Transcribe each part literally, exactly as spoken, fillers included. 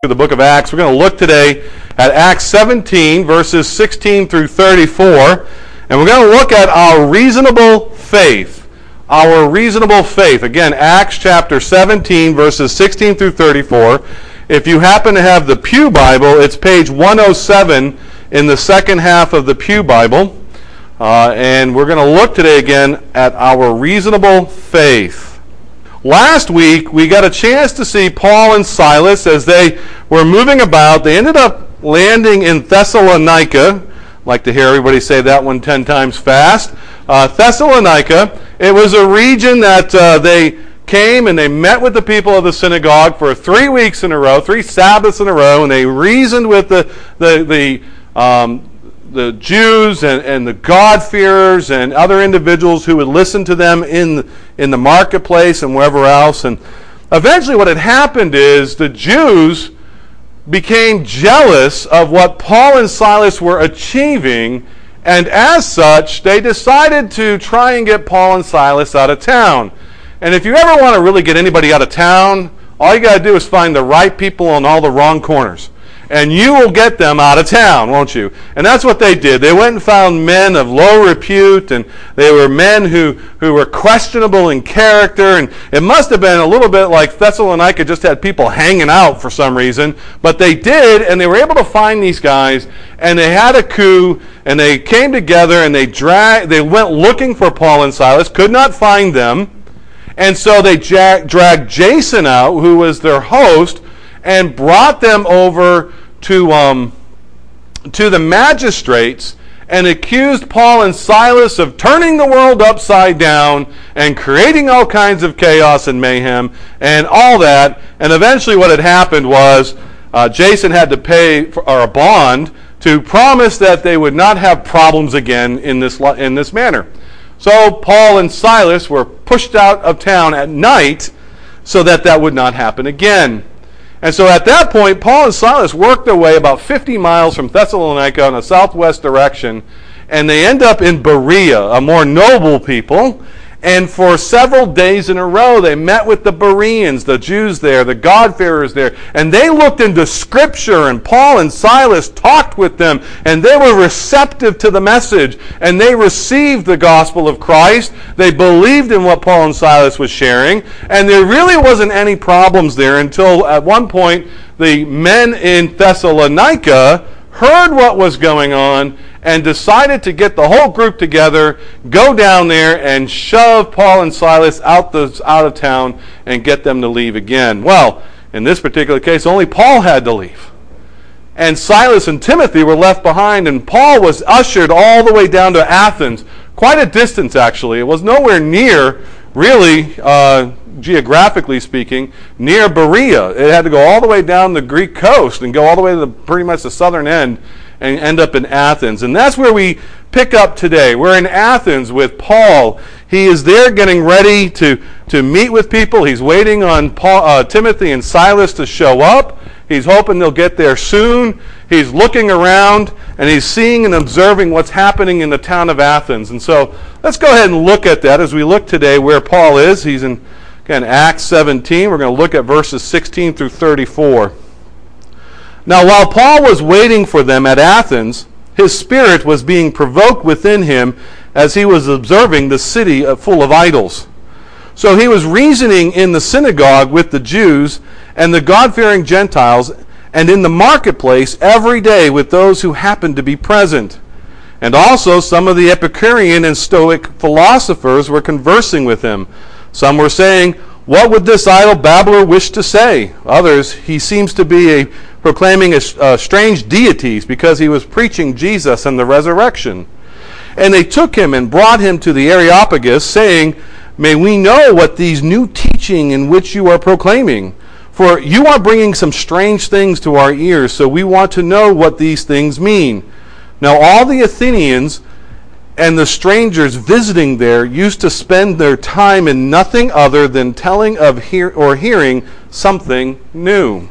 through the book of Acts. We're going to look today at Acts seventeen, verses sixteen through thirty-four, and we're going to look at our reasonable faith. Our reasonable faith. Again, Acts chapter seventeen, verses sixteen through thirty-four. If you happen to have the Pew Bible, it's page one oh seven in the second half of the Pew Bible. Uh, and we're going to look today again at our reasonable faith. Last week, we got a chance to see Paul and Silas as they were moving about. They ended up landing in Thessalonica. I'd like to hear everybody say that one ten times fast. Uh, Thessalonica. It was a region that uh, they came and they met with the people of the synagogue for three weeks in a row, three Sabbaths in a row, and they reasoned with the the the um, the Jews and, and the God-fearers and other individuals who would listen to them in, in the marketplace and wherever else. And eventually what had happened is the Jews became jealous of what Paul and Silas were achieving, and as such, they decided to try and get Paul and Silas out of town. And if you ever want to really get anybody out of town, all you got to do is find the right people on all the wrong corners. And you will get them out of town, won't you? And that's what they did. They went and found men of low repute, and they were men who, who were questionable in character. And it must have been a little bit like Thessalonica just had people hanging out for some reason. But they did, and they were able to find these guys, and they had a coup, and they came together, and they drag, they went looking for Paul and Silas, could not find them. And so they ja- dragged Jason out, who was their host, and brought them over to um, to the magistrates and accused Paul and Silas of turning the world upside down and creating all kinds of chaos and mayhem and all that. And eventually what had happened was uh, Jason had to pay for, or a bond to promise that they would not have problems again in this in this manner. So Paul and Silas were pushed out of town at night so that that would not happen again. And so at that point, Paul and Silas worked their way about fifty miles from Thessalonica in a southwest direction, and they end up in Berea, a more noble people. And for several days in a row, they met with the Bereans, the Jews there, the God-fearers there, and they looked into Scripture, and Paul and Silas talked with them, and they were receptive to the message, and they received the gospel of Christ. They believed in what Paul and Silas was sharing, and there really wasn't any problems there until at one point the men in Thessalonica heard what was going on and decided to get the whole group together, go down there and shove Paul and Silas out, the, out of town and get them to leave again. Well, in this particular case, only Paul had to leave. And Silas and Timothy were left behind, and Paul was ushered all the way down to Athens. Quite a distance, actually. It was nowhere near, really, uh, geographically speaking, near Berea. It had to go all the way down the Greek coast and go all the way to the, pretty much the southern end and end up in Athens. And that's where we pick up today. We're in Athens with Paul. He is there getting ready to, to meet with people. He's waiting on Paul, uh, Timothy and Silas to show up. He's hoping they'll get there soon. He's looking around, and he's seeing and observing what's happening in the town of Athens. And so let's go ahead and look at that as we look today where Paul is. He's in, again, Acts seventeen. We're going to look at verses sixteen through thirty-four. Now, while Paul was waiting for them at Athens, his spirit was being provoked within him as he was observing the city full of idols. So he was reasoning in the synagogue with the Jews and the God-fearing Gentiles, and in the marketplace every day with those who happened to be present. And also some of the Epicurean and Stoic philosophers were conversing with him. Some were saying, "What would this idle babbler wish to say?" Others, "He seems to be a proclaiming a, uh, strange deities because he was preaching Jesus and the resurrection." And they took him and brought him to the Areopagus, saying, "May we know what these new teaching in which you are proclaiming? For you are bringing some strange things to our ears, so we want to know what these things mean." Now all the Athenians and the strangers visiting there used to spend their time in nothing other than telling of hear or hearing something new.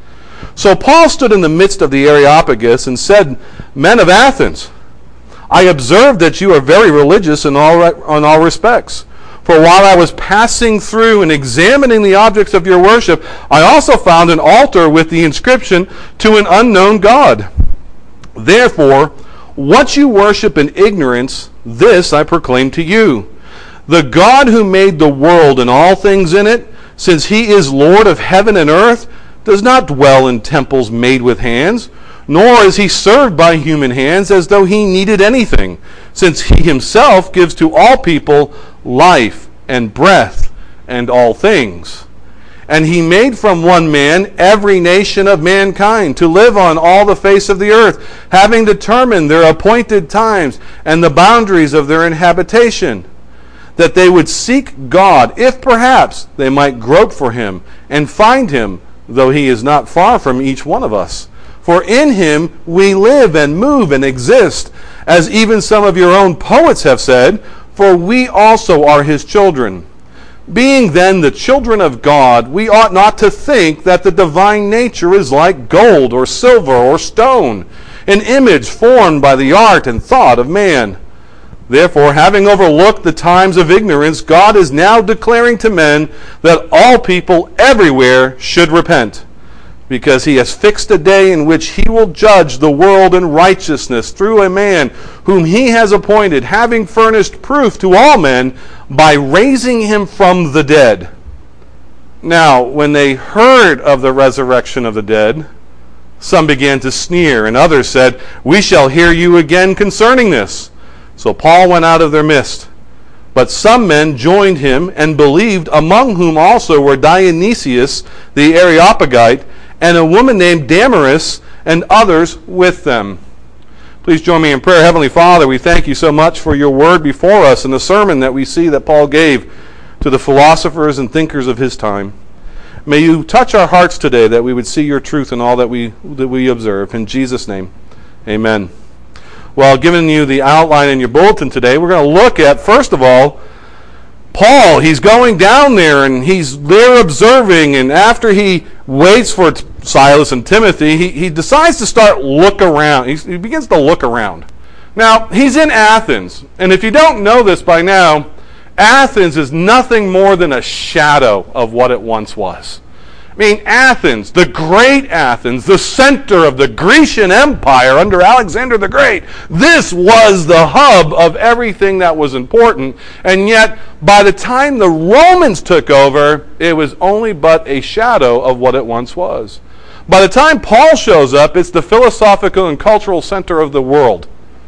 So Paul stood in the midst of the Areopagus and said, "Men of Athens, I observe that you are very religious in all, in all respects. For while I was passing through and examining the objects of your worship, I also found an altar with the inscription, to an unknown God. Therefore, what you worship in ignorance, this I proclaim to you. The God who made the world and all things in it, since he is Lord of heaven and earth, does not dwell in temples made with hands, nor is he served by human hands as though he needed anything, since he himself gives to all people life and breath and all things. And he made from one man every nation of mankind to live on all the face of the earth, having determined their appointed times and the boundaries of their inhabitation, that they would seek God, if perhaps they might grope for him and find him, though he is not far from each one of us. For in him we live and move and exist, as even some of your own poets have said, for we also are his children. Being then the children of God, we ought not to think that the divine nature is like gold or silver or stone, an image formed by the art and thought of man. Therefore, having overlooked the times of ignorance, God is now declaring to men that all people everywhere should repent, because he has fixed a day in which he will judge the world in righteousness through a man whom he has appointed, having furnished proof to all men by raising him from the dead. Now, when they heard of the resurrection of the dead, some began to sneer, and others said, "We shall hear you again concerning this." So Paul went out of their midst. But some men joined him and believed, among whom also were Dionysius the Areopagite, and a woman named Damaris, and others with them. Please join me in prayer. Heavenly Father, we thank you so much for your word before us and the sermon that we see that Paul gave to the philosophers and thinkers of his time. May you touch our hearts today that we would see your truth in all that we that we observe. In Jesus' name, amen. Well, giving you the outline in your bulletin today, we're going to look at, first of all, Paul. He's going down there and he's there observing, and after he waits for Silas and Timothy, he, he decides to start look around. He, he begins to look around. Now, he's in Athens, and if you don't know this by now, Athens is nothing more than a shadow of what it once was. I mean, Athens, the great Athens, the center of the Grecian Empire under Alexander the Great. This was the hub of everything that was important. And yet, by the time the Romans took over, it was only but a shadow of what it once was. By the time Paul shows up, it's the philosophical and cultural center of the world.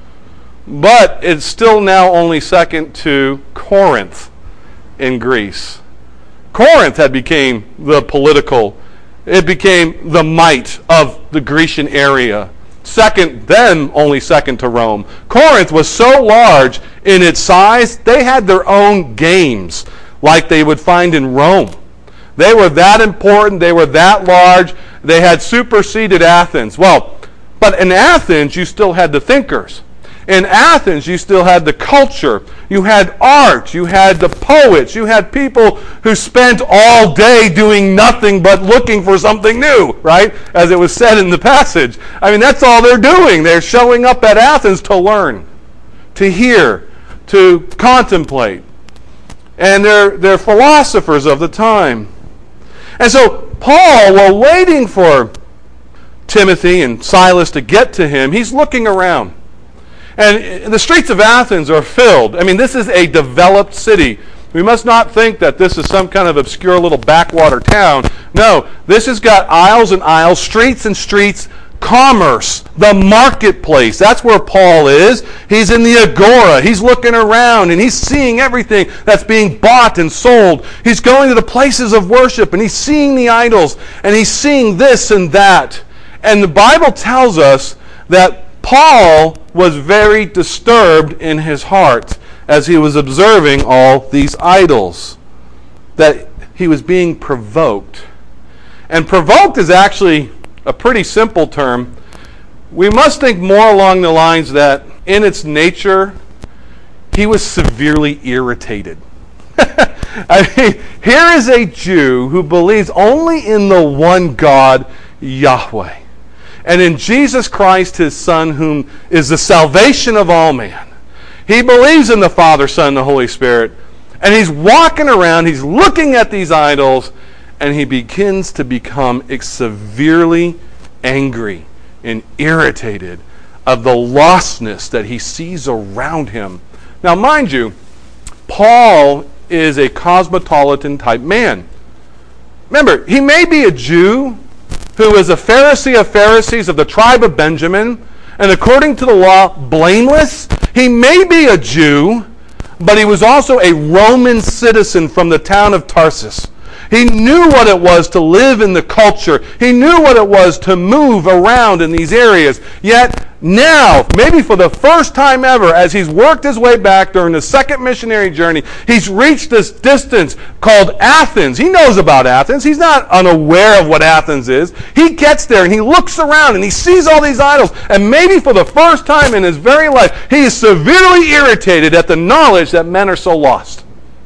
But it's still now only second to Corinth in Greece. Corinth had become the political, it became the might of the Grecian area. Second, then only second to Rome. Corinth was so large in its size, they had their own games like they would find in Rome. They were that important, they were that large, they had superseded Athens. Well, but in Athens, you still had the thinkers. In Athens, you still had the culture. You had art. You had the poets. You had people who spent all day doing nothing but looking for something new, right? As it was said in the passage. I mean, that's all they're doing. They're showing up at Athens to learn, to hear, to contemplate. And they're, they're philosophers of the time. And so Paul, while waiting for Timothy and Silas to get to him, he's looking around. And the streets of Athens are filled. I mean, this is a developed city. We must not think that this is some kind of obscure little backwater town. No, this has got aisles and aisles, streets and streets, commerce, the marketplace. That's where Paul is. He's in the agora. He's looking around and he's seeing everything that's being bought and sold. He's going to the places of worship and he's seeing the idols and he's seeing this and that. And the Bible tells us that Paul was very disturbed in his heart as he was observing all these idols, that he was being provoked. And provoked is actually a pretty simple term. We must think more along the lines that in its nature, he was severely irritated. I mean, here is a Jew who believes only in the one God, Yahweh, and in Jesus Christ, his Son, whom is the salvation of all man. He believes in the Father, Son, and the Holy Spirit. And he's walking around, he's looking at these idols, and he begins to become severely angry and irritated of the lostness that he sees around him. Now, mind you, Paul is a cosmopolitan type man. Remember, he may be a Jew who is a Pharisee of Pharisees of the tribe of Benjamin, and according to the law, blameless. He may be a Jew, but he was also a Roman citizen from the town of Tarsus. He knew what it was to live in the culture. He knew what it was to move around in these areas. Yet now, maybe for the first time ever, as he's worked his way back during the second missionary journey, he's reached this distance called Athens. He knows about Athens. He's not unaware of what Athens is. He gets there and he looks around and he sees all these idols. And maybe for the first time in his very life, he is severely irritated at the knowledge that men are so lost.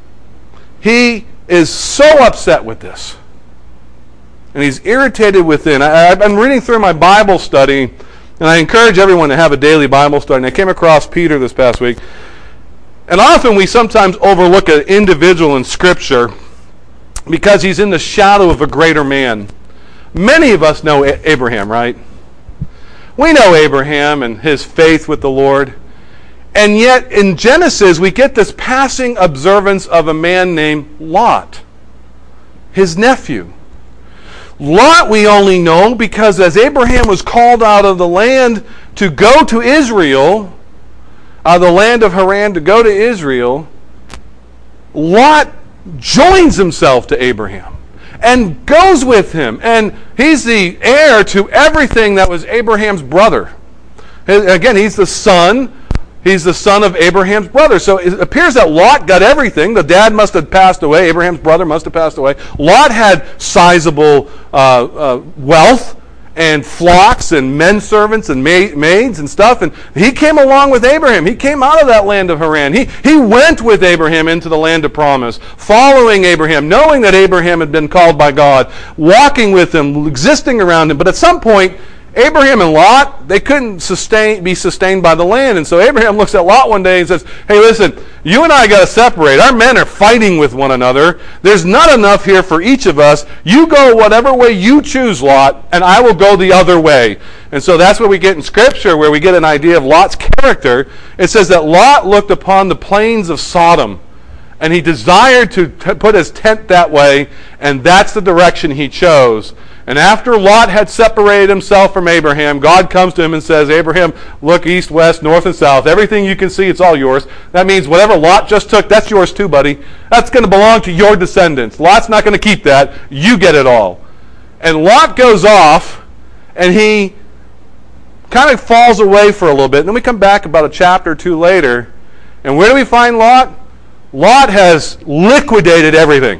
He is so upset with this. And he's irritated within. I, I've been reading through my Bible study, and I encourage everyone to have a daily Bible study. And I came across Peter this past week. And often we sometimes overlook an individual in Scripture because he's in the shadow of a greater man. Many of us know Abraham, right? We know Abraham and his faith with the Lord. And yet, in Genesis, we get this passing observance of a man named Lot, his nephew. Lot we only know because as Abraham was called out of the land to go to Israel, out of the land of Haran to go to Israel, Lot joins himself to Abraham and goes with him. And he's the heir to everything that was Abraham's brother. Again, he's the son He's the son of Abraham's brother. So it appears that Lot got everything. The dad must have passed away. Abraham's brother must have passed away. Lot had sizable uh, uh, wealth and flocks and men servants and ma- maids and stuff. And he came along with Abraham. He came out of that land of Haran. He, he went with Abraham into the land of promise, following Abraham, knowing that Abraham had been called by God, walking with him, existing around him. But at some point, Abraham and Lot, they couldn't sustain, be sustained by the land. And so Abraham looks at Lot one day and says, hey, listen, you and I got to separate. Our men are fighting with one another. There's not enough here for each of us. You go whatever way you choose, Lot, and I will go the other way. And so that's what we get in Scripture, where we get an idea of Lot's character. It says that Lot looked upon the plains of Sodom, and he desired to t- put his tent that way, and that's the direction he chose. And after Lot had separated himself from Abraham, God comes to him and says, Abraham, look east, west, north, and south. Everything you can see, it's all yours. That means whatever Lot just took, that's yours too, buddy. That's going to belong to your descendants. Lot's not going to keep that. You get it all. And Lot goes off, and he kind of falls away for a little bit. And then we come back about a chapter or two later, and where do we find Lot? Lot has liquidated everything.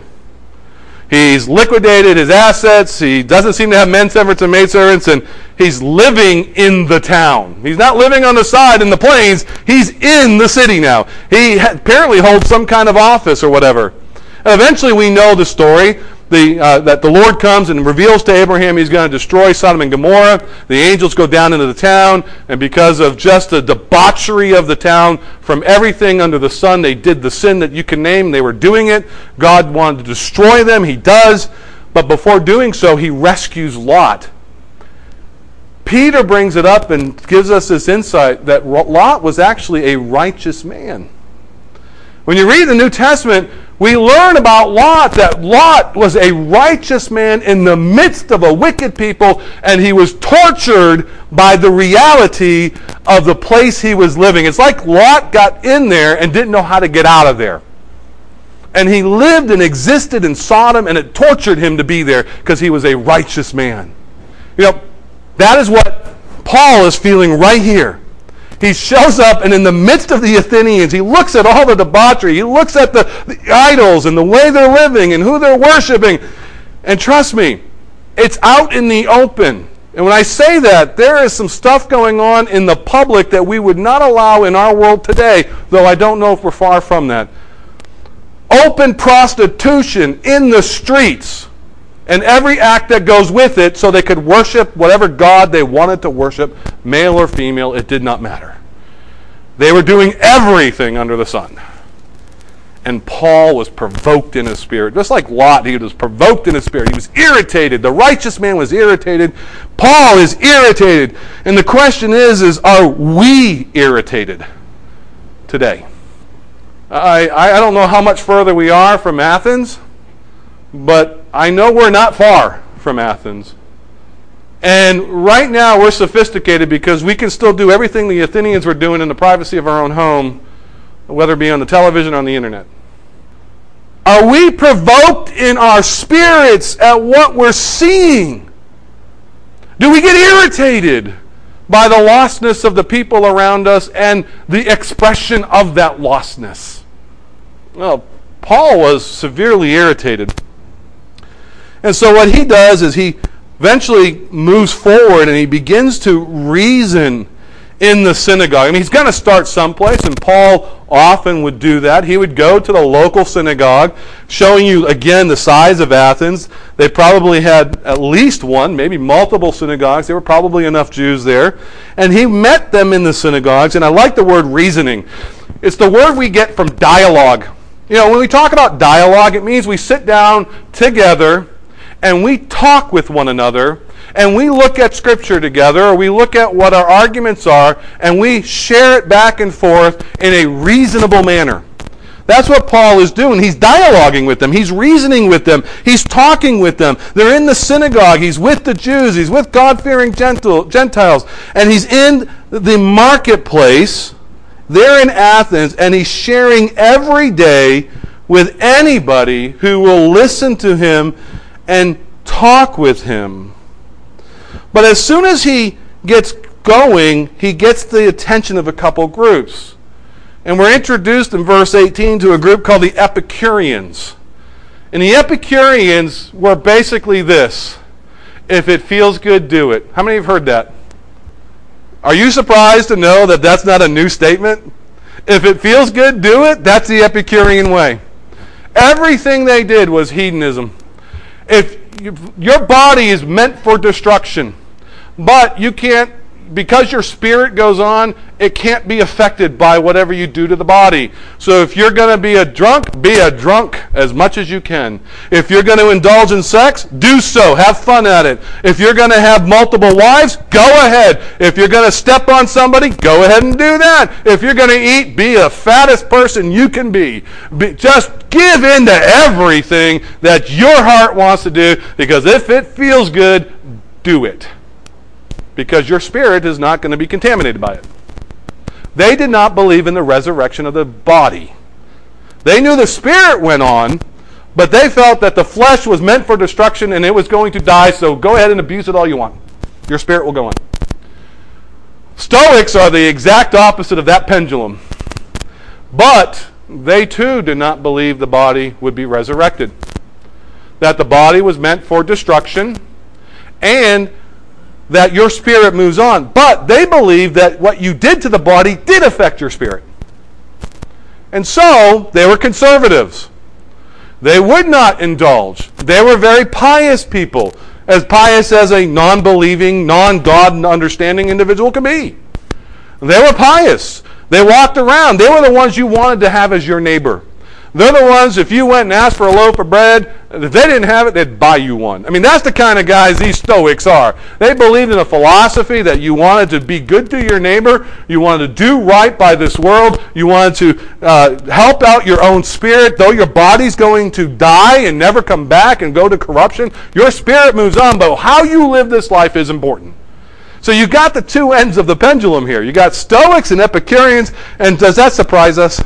He's liquidated his assets. He doesn't seem to have men servants and maidservants, and he's living in the town. He's not living on the side in the plains. He's in the city now. He apparently holds some kind of office or whatever. And eventually we know the story. The, uh, that the Lord comes and reveals to Abraham he's going to destroy Sodom and Gomorrah. The angels go down into the town, and because of just the debauchery of the town from everything under the sun, they did the sin that you can name. They were doing it. God wanted to destroy them. He does. But before doing so, he rescues Lot. Peter brings it up and gives us this insight that Lot was actually a righteous man. When you read the New Testament, we learn about Lot, that Lot was a righteous man in the midst of a wicked people, and he was tortured by the reality of the place he was living. It's like Lot got in there and didn't know how to get out of there. And he lived and existed in Sodom, and it tortured him to be there because he was a righteous man. You know, that is what Paul is feeling right here. He shows up, and in the midst of the Athenians, he looks at all the debauchery. He looks at the, the idols and the way they're living and who they're worshiping. And trust me, it's out in the open. And when I say that, there is some stuff going on in the public that we would not allow in our world today, though I don't know if we're far from that. Open prostitution in the streets, and every act that goes with it, so they could worship whatever god they wanted to worship, male or female, it did not matter. They were doing everything under the sun. And Paul was provoked in his spirit. Just like Lot, he was provoked in his spirit. He was irritated. The righteous man was irritated. Paul is irritated. And the question is, is are we irritated today? I, I don't know how much further we are from Athens, but I know we're not far from Athens. And right now we're sophisticated because we can still do everything the Athenians were doing in the privacy of our own home, whether it be on the television or on the internet. Are we provoked in our spirits at what we're seeing? Do we get irritated by the lostness of the people around us and the expression of that lostness? Well, Paul was severely irritated. And so what he does is he eventually moves forward and he begins to reason in the synagogue. I mean, he's going to start someplace, and Paul often would do that. He would go to the local synagogue, showing you, again, the size of Athens. They probably had at least one, maybe multiple synagogues. There were probably enough Jews there. And he met them in the synagogues, and I like the word reasoning. It's the word we get from dialogue. You know, when we talk about dialogue, it means we sit down together and we talk with one another, and we look at Scripture together, or we look at what our arguments are, and we share it back and forth in a reasonable manner. That's what Paul is doing. He's dialoguing with them. He's reasoning with them. He's talking with them. They're in the synagogue. He's with the Jews. He's with God-fearing Gentiles. And he's in the marketplace there in Athens, and he's sharing every day with anybody who will listen to him and talk with him. But as soon as he gets going, he gets the attention of a couple groups. And we're introduced in verse eighteen to a group called the Epicureans. And the Epicureans were basically this: if it feels good, do it. How many have heard that? Are you surprised to know that that's not a new statement? If it feels good, do it. That's the Epicurean way. Everything they did was hedonism. If you, your body is meant for destruction, but you can't, because your spirit goes on, it can't be affected by whatever you do to the body. So if you're going to be a drunk, be a drunk as much as you can. If you're going to indulge in sex, do so. Have fun at it. If you're going to have multiple wives, go ahead. If you're going to step on somebody, go ahead and do that. If you're going to eat, be the fattest person you can be. be just give in to everything that your heart wants to do, because if it feels good, do it. Because your spirit is not going to be contaminated by it. They did not believe in the resurrection of the body. They knew the spirit went on, but they felt that the flesh was meant for destruction and it was going to die, so go ahead and abuse it all you want. Your spirit will go on. Stoics are the exact opposite of that pendulum. But they too did not believe the body would be resurrected. That the body was meant for destruction, and that your spirit moves on. But they believed that what you did to the body did affect your spirit. And so, they were conservatives. They would not indulge. They were very pious people. As pious as a non-believing, non-God understanding individual can be. They were pious. They walked around. They were the ones you wanted to have as your neighbor. They're the ones, if you went and asked for a loaf of bread, if they didn't have it, they'd buy you one. I mean, that's the kind of guys these Stoics are. They believed in a philosophy that you wanted to be good to your neighbor, you wanted to do right by this world, you wanted to uh, help out your own spirit. Though your body's going to die and never come back and go to corruption, your spirit moves on, but how you live this life is important. So you got the two ends of the pendulum here. You got Stoics and Epicureans, and does that surprise us?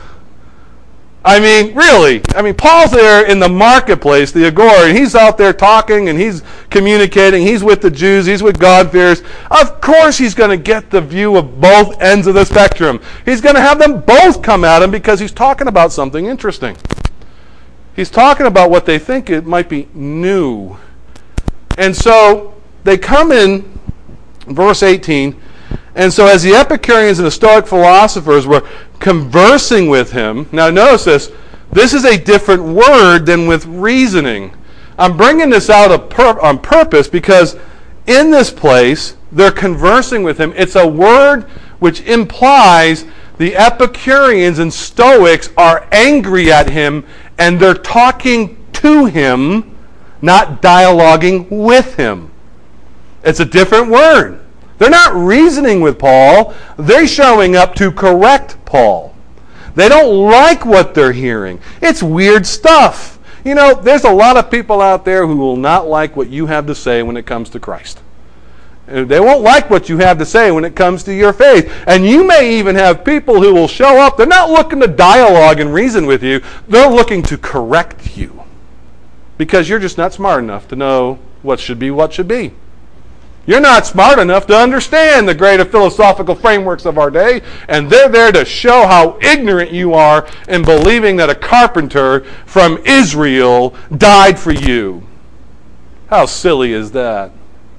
I mean, really. I mean, Paul's there in the marketplace, the agora, and he's out there talking, and he's communicating. He's with the Jews. He's with God-fearers. Of course he's going to get the view of both ends of the spectrum. He's going to have them both come at him because he's talking about something interesting. He's talking about what they think it might be new. And so they come in, verse eighteen, and so as the Epicureans and the Stoic philosophers were conversing with him, now notice this, this is a different word than with reasoning. I'm bringing this out of pur- on purpose because in this place, they're conversing with him. It's a word which implies The Epicureans and Stoics are angry at him, and they're talking to him, not dialoguing with him. It's a different word. They're not reasoning with Paul. They're showing up to correct Paul. They don't like what they're hearing. It's weird stuff. You know, there's a lot of people out there who will not like what you have to say when it comes to Christ. They won't like what you have to say when it comes to your faith. And you may even have people who will show up. They're not looking to dialogue and reason with you. They're looking to correct you. Because you're just not smart enough to know what should be what should be. You're not smart enough to understand the greater philosophical frameworks of our day. And they're there to show how ignorant you are in believing that a carpenter from Israel died for you. How silly is that?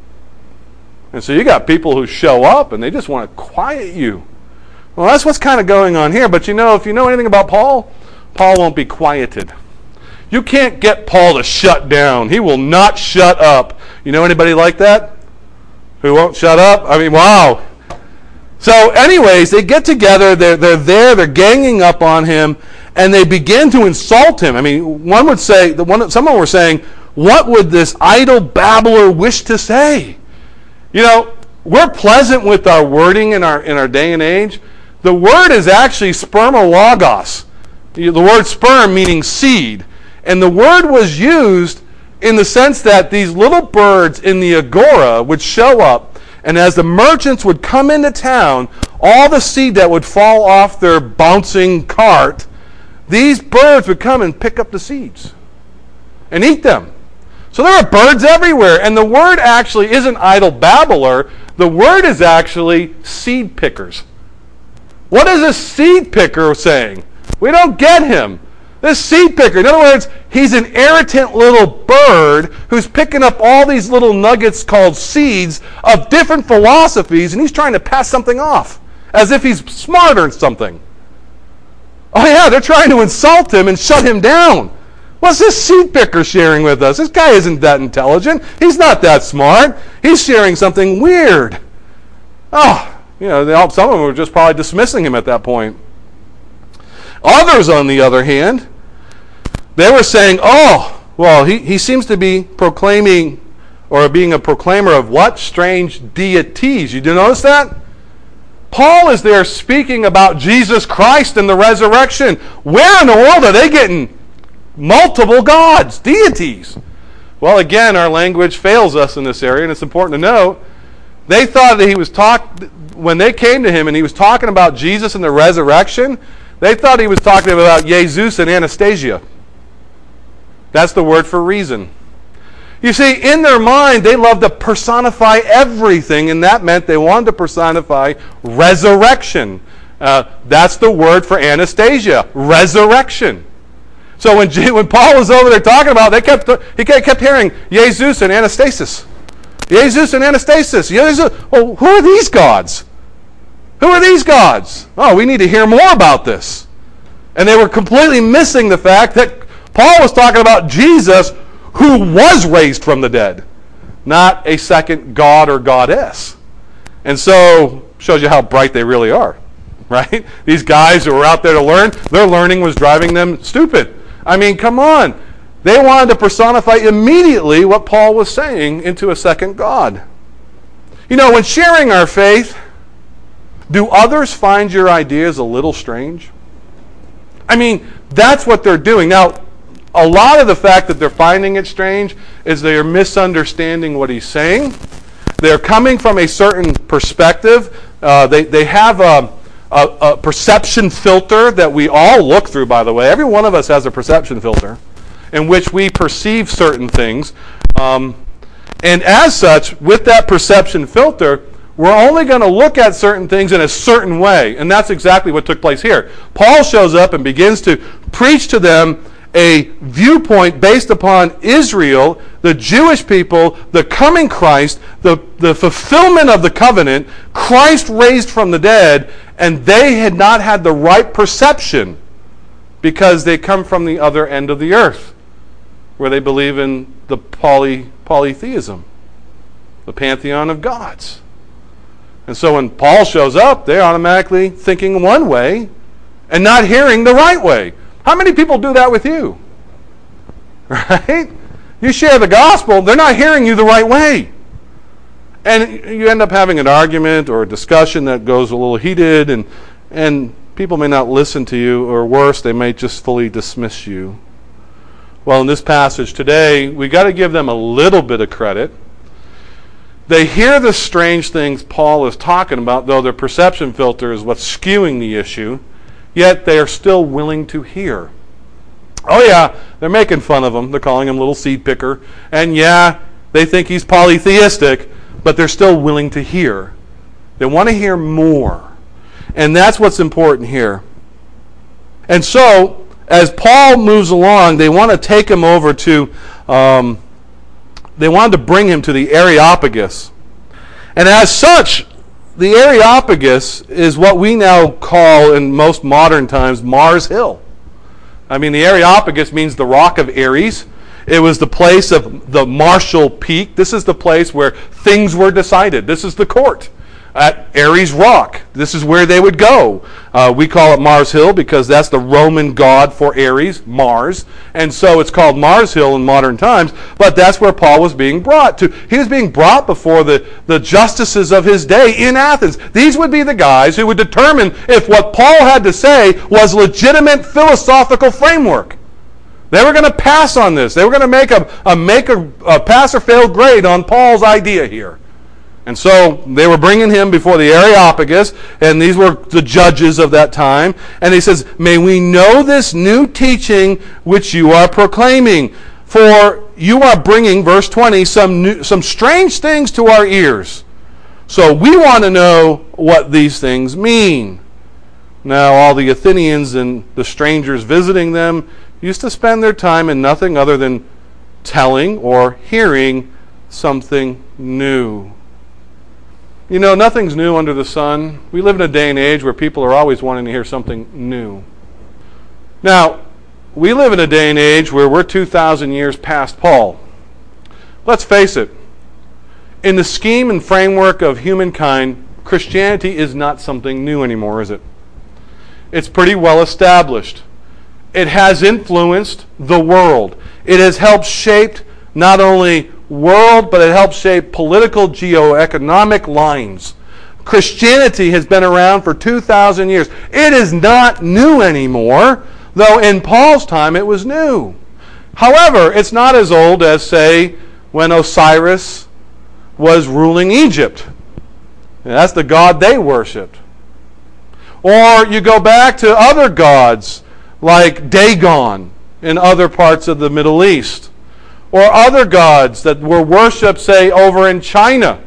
And so you got people who show up and they just want to quiet you. Well, that's what's kind of going on here. But you know, if you know anything about Paul, Paul won't be quieted. You can't get Paul to shut down. He will not shut up. You know anybody like that? Who won't shut up? I mean, wow. So anyways, they get together. They're, they're there. They're ganging up on him. And they begin to insult him. I mean, one would say, the one, someone were saying, what would this idle babbler wish to say? You know, we're pleasant with our wording in our in our day and age. The word is actually spermologos. The word sperm meaning seed. And the word was used in the sense that these little birds in the agora would show up, and as the merchants would come into town, all the seed that would fall off their bouncing cart, these birds would come and pick up the seeds and eat them. So there are birds everywhere, and the word actually isn't idle babbler. The word is actually seed pickers. What is a seed picker saying? We don't get him. This seed picker, in other words, he's an irritant little bird who's picking up all these little nuggets called seeds of different philosophies, and he's trying to pass something off as if he's smarter than something. Oh yeah, they're trying to insult him and shut him down. What's this seed picker sharing with us? This guy isn't that intelligent. He's not that smart. He's sharing something weird. Oh, you know, they all, some of them were just probably dismissing him at that point. Others, on the other hand, they were saying, oh, well, he, he seems to be proclaiming or being a proclaimer of what? Strange deities. You do notice that? Paul is there speaking about Jesus Christ and the resurrection. Where in the world are they getting multiple gods, deities? Well, again, our language fails us in this area, and it's important to note. They thought that he was talk when they came to him and he was talking about Jesus and the resurrection, they thought he was talking about Jesus and Anastasia. That's the word for reason. You see, in their mind, they loved to personify everything, and that meant they wanted to personify resurrection. Uh, that's the word for Anastasia, resurrection. So when when Paul was over there talking about, they kept he kept hearing Jesus and Anastasis, Jesus and Anastasis. Jesus. Well, who are these gods? Who are these gods? Oh, we need to hear more about this. And they were completely missing the fact that Paul was talking about Jesus, who was raised from the dead, not a second god or goddess. And so, shows you how bright they really are, right? These guys who were out there to learn, their learning was driving them stupid. I mean, come on. They wanted to personify immediately what Paul was saying into a second god. You know, when sharing our faith, do others find your ideas a little strange? I mean, that's what they're doing. Now, a lot of the fact that they're finding it strange is they are misunderstanding what he's saying. They're coming from a certain perspective. Uh, they, they have a, a, a perception filter that we all look through, by the way. Every one of us has a perception filter in which we perceive certain things. Um, and as such, with that perception filter, we're only going to look at certain things in a certain way. And that's exactly what took place here. Paul shows up and begins to preach to them a viewpoint based upon Israel, the Jewish people, the coming Christ, the, the fulfillment of the covenant, Christ raised from the dead, and they had not had the right perception because they come from the other end of the earth, where they believe in the poly, polytheism, the pantheon of gods. And so when Paul shows up, they're automatically thinking one way and not hearing the right way. How many people do that with you? Right? You share the gospel, they're not hearing you the right way. And you end up having an argument or a discussion that goes a little heated, and and people may not listen to you, or worse, they may just fully dismiss you. Well, in this passage today, we got to give them a little bit of credit. They hear the strange things Paul is talking about, though their perception filter is what's skewing the issue, yet they are still willing to hear. Oh yeah, they're making fun of him. They're calling him little seed picker. And yeah, they think he's polytheistic, but they're still willing to hear. They want to hear more. And that's what's important here. And so, as Paul moves along, they want to take him over to, um, they wanted to bring him to the Areopagus. And as such, the Areopagus is what we now call, in most modern times, Mars Hill. I mean, the Areopagus means the rock of Ares. It was the place of the Martial Peak. This is the place where things were decided. This is the court at Ares Rock. This is where they would go. Uh, we call it Mars Hill because that's the Roman god for Ares, Mars. And so it's called Mars Hill in modern times, but that's where Paul was being brought to. He was being brought before the, the justices of his day in Athens. These would be the guys who would determine if what Paul had to say was legitimate philosophical framework. They were going to pass on this. They were going to make a, a make a, a pass or fail grade on Paul's idea here. And so they were bringing him before the Areopagus, and these were the judges of that time. And he says, "May we know this new teaching which you are proclaiming, for you are bringing," verse twenty, some new, some strange things to our ears. So we want to know what these things mean. Now, all the Athenians and the strangers visiting them used to spend their time in nothing other than telling or hearing something new. You know, nothing's new under the sun. We live in a day and age where people are always wanting to hear something new. Now, we live in a day and age where we're two thousand years past Paul. Let's face it. In the scheme and framework of humankind, Christianity is not something new anymore, is it? It's pretty well established. It has influenced the world. It has helped shape not only world, but it helps shape political, geoeconomic lines. Christianity has been around for two thousand years. It is not new anymore, though in Paul's time it was new. However, it's not as old as, say, when Osiris was ruling Egypt. And that's the god they worshipped. Or you go back to other gods like Dagon in other parts of the Middle East. Or other gods that were worshipped, say, over in China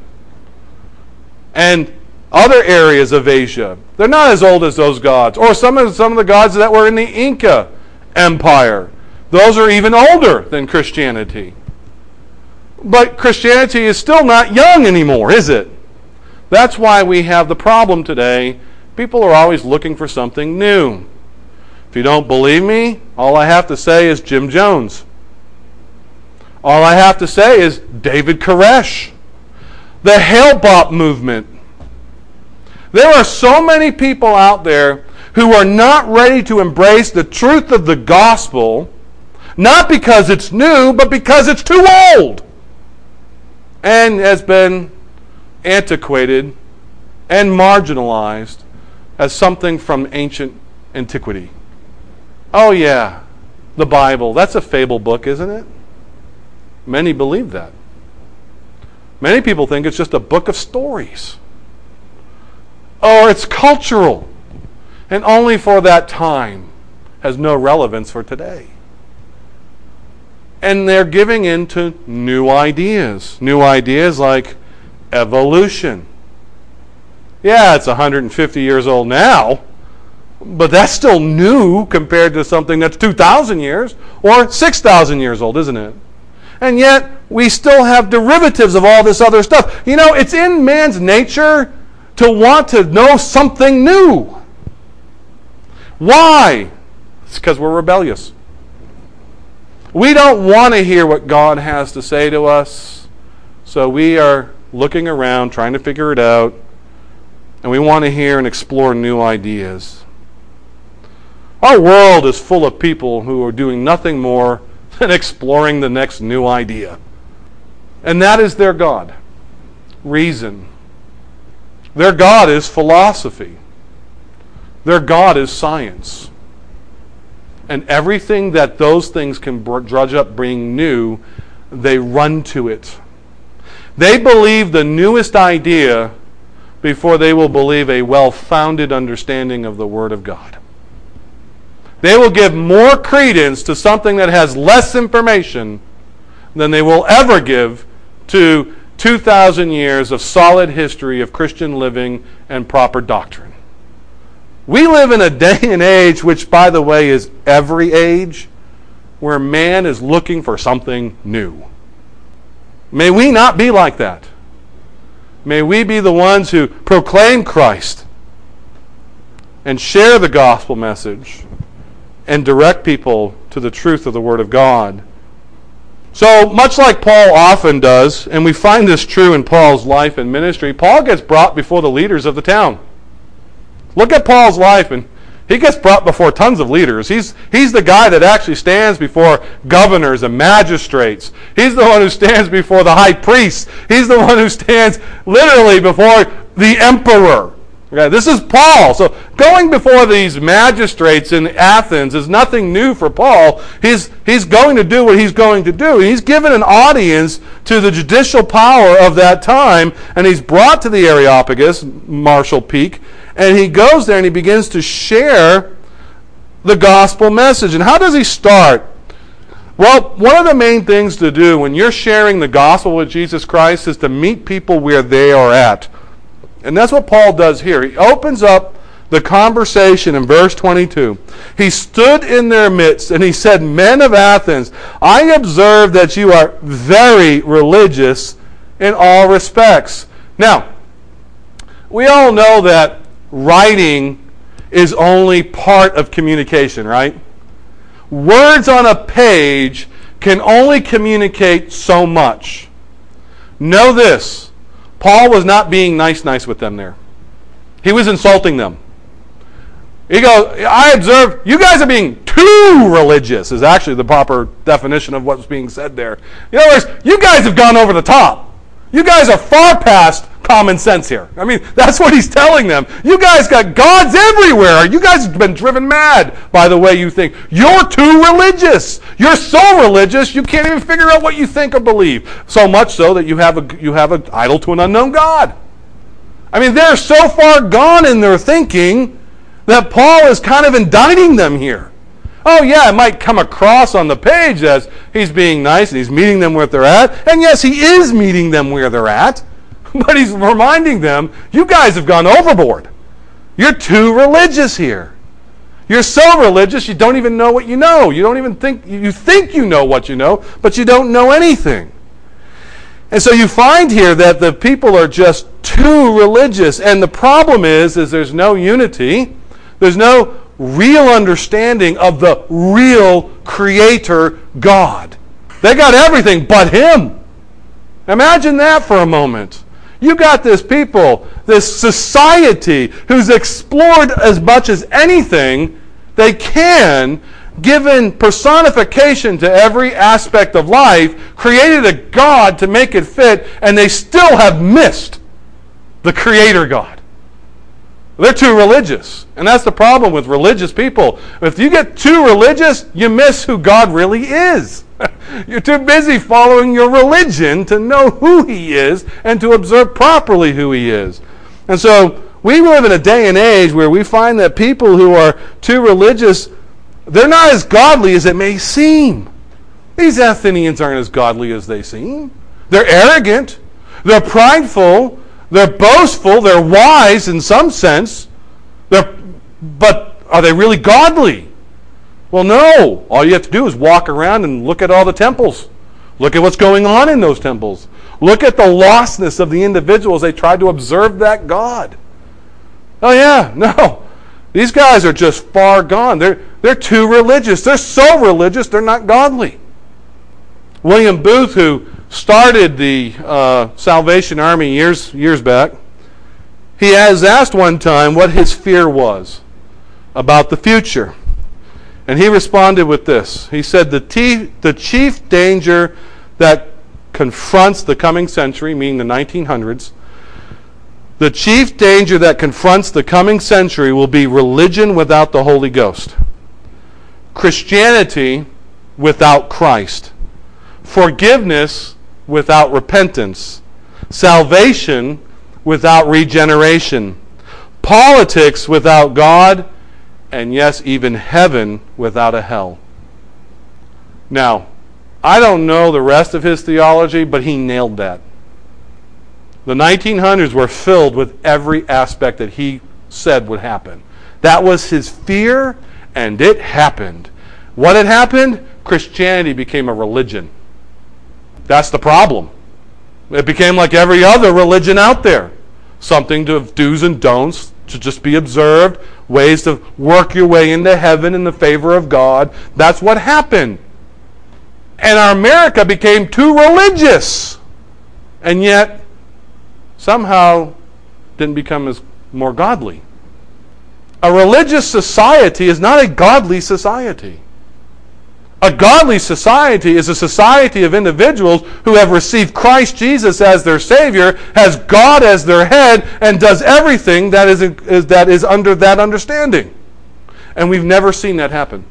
and other areas of Asia. They're not as old as those gods. Or some of, some of the gods that were in the Inca Empire. Those are even older than Christianity. But Christianity is still not young anymore, is it? That's why we have the problem today. People are always looking for something new. If you don't believe me, all I have to say is Jim Jones. All I have to say is David Koresh. The Hale-Bopp movement. There are so many people out there who are not ready to embrace the truth of the gospel, not because it's new, but because it's too old and has been antiquated and marginalized as something from ancient antiquity. Oh yeah, the Bible. That's a fable book, isn't it? Many believe that. Many people think it's just a book of stories. Or it's cultural and only for that time, has no relevance for today. And they're giving in to new ideas. New ideas like evolution. Yeah, it's one hundred fifty years old now, but that's still new compared to something that's two thousand years or six thousand years old, isn't it? And yet, we still have derivatives of all this other stuff. You know, it's in man's nature to want to know something new. Why? It's because we're rebellious. We don't want to hear what God has to say to us, so we are looking around, trying to figure it out, And we want to hear and explore new ideas. Our world is full of people who are doing nothing more than exploring the next new idea. And that is their God. Reason. Their God is philosophy. Their God is science. And everything that those things can drudge up being new, they run to it. They believe the newest idea before they will believe a well-founded understanding of the Word of God. They will give more credence to something that has less information than they will ever give to two thousand years of solid history of Christian living and proper doctrine. We live in a day and age, which, by the way, is every age, where man is looking for something new. May we not be like that. May we be the ones who proclaim Christ and share the gospel message and direct people to the truth of the Word of God. So, much like Paul often does, and we find this true in Paul's life and ministry, Paul gets brought before the leaders of the town. Look at Paul's life, and he gets brought before tons of leaders. He's, he's the guy that actually stands before governors and magistrates. He's the one who stands before the high priest. He's the one who stands literally before the emperor. Okay, this is Paul. So going before these magistrates in Athens is nothing new for Paul. He's, he's going to do what he's going to do. He's given an audience to the judicial power of that time, and he's brought to the Areopagus, Marshal Peak, and he goes there and he begins to share the gospel message. And how does he start? Well, one of the main things to do when you're sharing the gospel with Jesus Christ is to meet people where they are at. And that's what Paul does here. He opens up the conversation in verse twenty-two. He stood in their midst and he said, "Men of Athens, I observe that you are very religious in all respects." Now, we all know that writing is only part of communication, right? Words on a page can only communicate so much. Know this. Paul was not being nice nice with them there. He was insulting them. He goes, I observe, you guys are being too religious, is actually the proper definition of what's being said there. In other words, you guys have gone over the top. You guys are far past common sense here. I mean, that's what he's telling them. You guys got gods everywhere. You guys have been driven mad by the way you think. You're too religious. You're so religious you can't even figure out what you think or believe. So much so that you have a you have an idol to an unknown God. I mean, they're so far gone in their thinking that Paul is kind of indicting them here. Oh yeah, it might come across on the page as he's being nice and he's meeting them where they're at. And yes, he is meeting them where they're at. But he's reminding them, you guys have gone overboard. You're too religious here. You're so religious you don't even know what you know. You don't even think, you think you know what you know, but you don't know anything. And so you find here that the people are just too religious. And the problem is, is there's no unity. There's no real understanding of the real Creator God. They got everything but Him. Imagine that for a moment. You got this people, this society who's explored as much as anything they can, given personification to every aspect of life, created a God to make it fit, and they still have missed the Creator God. They're too religious. And that's the problem with religious people. If you get too religious, you miss who God really is. You're too busy following your religion to know who He is and to observe properly who He is. And so we live in a day and age where we find that people who are too religious, they're not as godly as it may seem. These Athenians aren't as godly as they seem. They're arrogant. They're prideful. They're boastful. They're wise in some sense. They're, but are they really godly? Well, no. All you have to do is walk around and look at all the temples. Look at what's going on in those temples. Look at the lostness of the individuals. They tried to observe that God. Oh, yeah. No. These guys are just far gone. They're, they're too religious. They're so religious, they're not godly. William Booth, who started the uh, Salvation Army years years back, He has asked one time what his fear was about the future. And he responded with this. He said, the, t- the chief danger that confronts the coming century, meaning the nineteen hundreds, the chief danger that confronts the coming century will be religion without the Holy Ghost, Christianity without Christ, forgiveness without repentance, salvation without regeneration, politics without God, and yes, even heaven without a hell. Now, I don't know the rest of his theology, but he nailed that. The nineteen hundreds were filled with every aspect that he said would happen. That was his fear, and it happened. What had happened? Christianity became a religion. That's the problem. It became like every other religion out there. Something to do's and don'ts, to just be observed, ways to work your way into heaven in the favor of God. That's what happened. And our America became too religious. And yet, somehow didn't become as more godly. A religious society is not a godly society. A godly society is a society of individuals who have received Christ Jesus as their Savior, has God as their head, and does everything that is, is, that is under that understanding. And we've never seen that happen.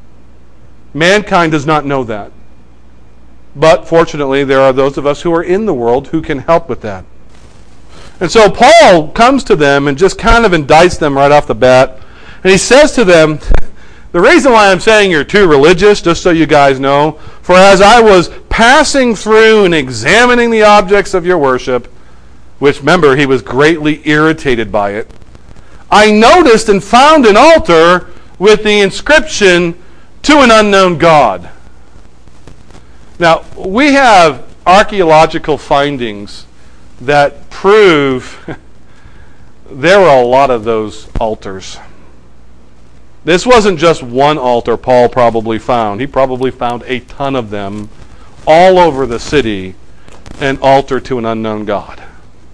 Mankind does not know that. But fortunately, there are those of us who are in the world who can help with that. And so Paul comes to them and just kind of indicts them right off the bat. And he says to them, the reason why I'm saying you're too religious, just so you guys know, for as I was passing through and examining the objects of your worship, which, remember, he was greatly irritated by it, I noticed and found an altar with the inscription, to an unknown God. Now, we have archaeological findings that prove there were a lot of those altars. This wasn't just one altar Paul probably found. He probably found a ton of them all over the city, an altar to an unknown God.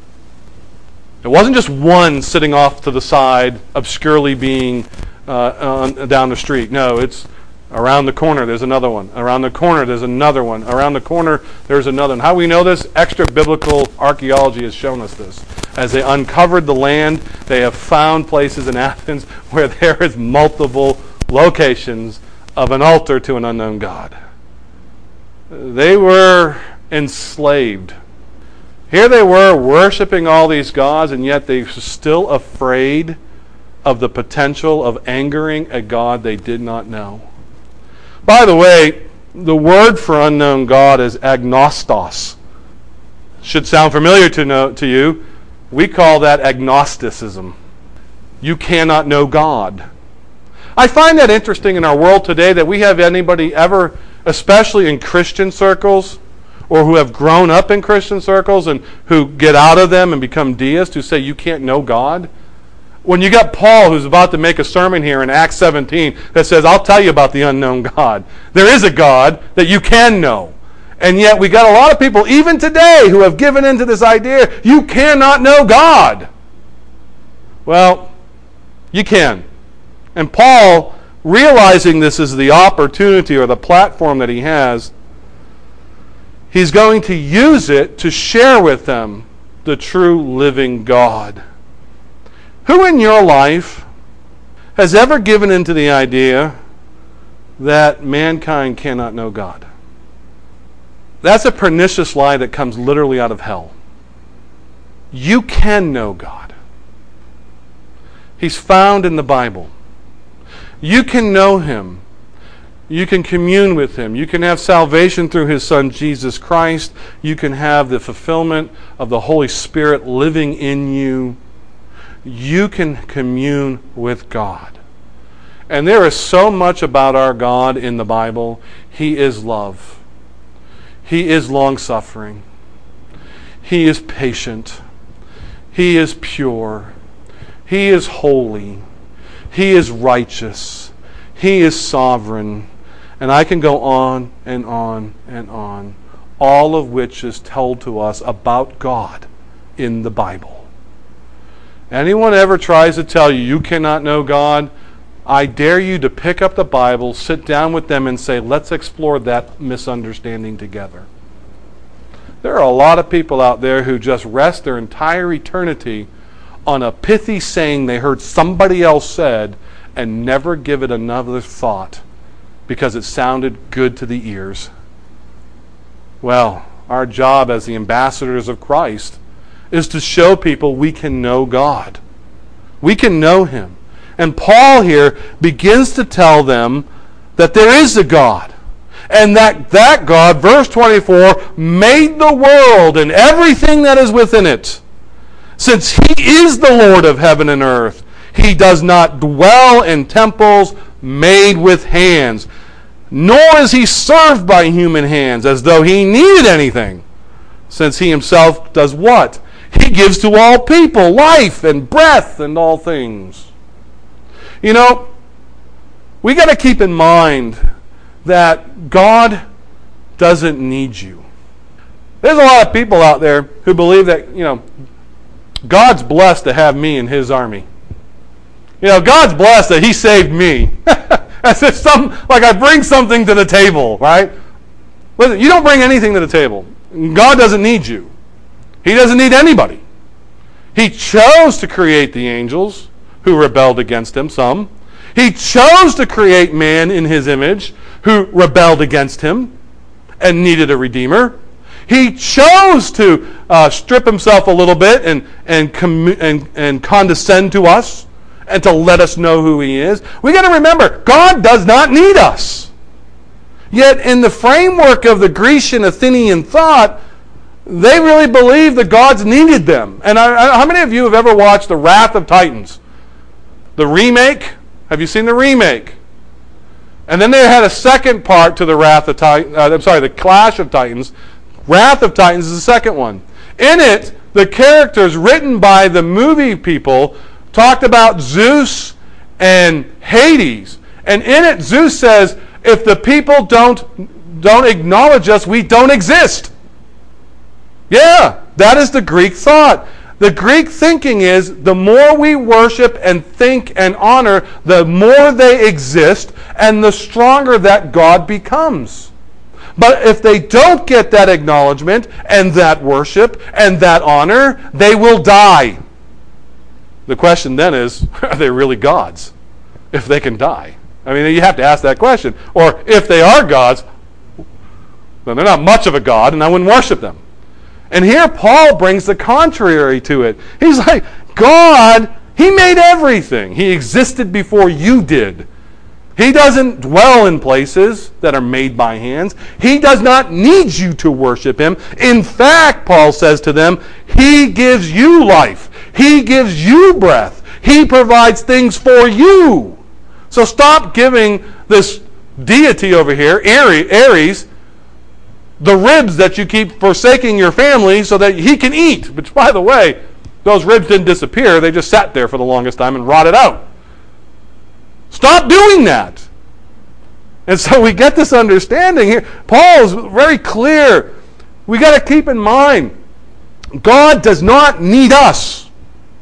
It wasn't just one sitting off to the side, obscurely being uh, on, down the street. No, it's around the corner, there's another one. Around the corner, there's another one. Around the corner, there's another one. How we know this? Extra biblical archaeology has shown us this. As they uncovered the land, they have found places in Athens where there is multiple locations of an altar to an unknown God. They were enslaved. Here they were worshiping all these gods, and yet they were still afraid of the potential of angering a God they did not know. By the way, the word for unknown God is agnostos. Should sound familiar to know, to you. We call that agnosticism. You cannot know God. I find that interesting in our world today, that we have anybody ever, especially in Christian circles, or who have grown up in Christian circles and who get out of them and become deists, who say you can't know God. When you got Paul, who's about to make a sermon here in Acts seventeen, that says, I'll tell you about the unknown God. There is a God that you can know. And yet we got a lot of people, even today, who have given into this idea, you cannot know God. Well, you can. And Paul, realizing this is the opportunity or the platform that he has, he's going to use it to share with them the true living God. Who in your life has ever given into the idea that mankind cannot know God? That's a pernicious lie that comes literally out of hell. You can know God. He's found in the Bible. You can know Him. You can commune with Him. You can have salvation through His Son, Jesus Christ. You can have the fulfillment of the Holy Spirit living in you. You can commune with God. And there is so much about our God in the Bible. He is love. He is long-suffering. He is patient. He is pure. He is holy. He is righteous. He is sovereign. And I can go on and on and on, all of which is told to us about God in the Bible. Anyone ever tries to tell you you cannot know God, I dare you to pick up the Bible, sit down with them and say, let's explore that misunderstanding together. There are a lot of people out there who just rest their entire eternity on a pithy saying they heard somebody else said and never give it another thought because it sounded good to the ears. Well, our job as the ambassadors of Christ is to show people we can know God. We can know Him. And Paul here begins to tell them that there is a God. And that that God, verse twenty-four, made the world and everything that is within it. Since He is the Lord of heaven and earth, He does not dwell in temples made with hands, nor is He served by human hands as though He needed anything, since He Himself does what? He gives to all people life and breath and all things. You know, we got to keep in mind that God doesn't need you. There's a lot of people out there who believe that, you know, God's blessed to have me in His army. You know, God's blessed that He saved me. As if some, like I bring something to the table, right? Listen, you don't bring anything to the table. God doesn't need you. He doesn't need anybody. He chose to create the angels who rebelled against Him, some. He chose to create man in His image who rebelled against Him and needed a redeemer. He chose to uh, strip Himself a little bit and, and, commu- and, and condescend to us and to let us know who He is. We got to remember, God does not need us. Yet in the framework of the Grecian Athenian thought, they really believed that gods needed them. And I, I, how many of you have ever watched The Wrath of Titans? The remake? Have you seen the remake? And then they had a second part to the Wrath of Titans. Uh, I'm sorry, the Clash of Titans. Wrath of Titans is the second one. In it, the characters written by the movie people talked about Zeus and Hades. And in it, Zeus says, if the people don't, don't acknowledge us, we don't exist. Yeah, that is the Greek thought. The Greek thinking is the more we worship and think and honor, the more they exist and the stronger that God becomes. But if they don't get that acknowledgement and that worship and that honor, they will die. The question then is, are they really gods if they can die? I mean, you have to ask that question. Or if they are gods, then they're not much of a god and I wouldn't worship them. And here Paul brings the contrary to it. He's like, God, He made everything. He existed before you did. He doesn't dwell in places that are made by hands. He does not need you to worship Him. In fact, Paul says to them, He gives you life. He gives you breath. He provides things for you. So stop giving this deity over here, Ares, the ribs that you keep forsaking your family so that he can eat. Which, by the way, those ribs didn't disappear. They just sat there for the longest time and rotted out. Stop doing that. And so we get this understanding here. Paul is very clear. We got to keep in mind, God does not need us.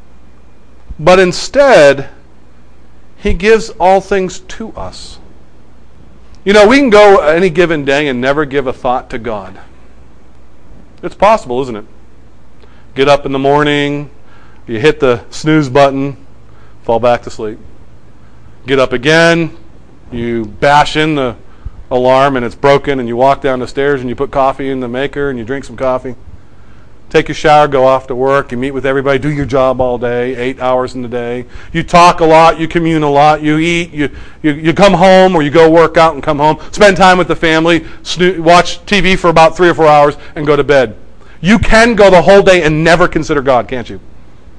But instead, He gives all things to us. You know, we can go any given day and never give a thought to God. It's possible, isn't it? Get up in the morning, you hit the snooze button, fall back to sleep. Get up again, you bash in the alarm and it's broken, and you walk down the stairs and you put coffee in the maker and you drink some coffee. Take your shower, go off to work, you meet with everybody, do your job all day, eight hours in the day. You talk a lot, you commune a lot, you eat, you you, you come home or you go work out and come home, spend time with the family, snoo- watch T V for about three or four hours and go to bed. You can go the whole day and never consider God, can't you?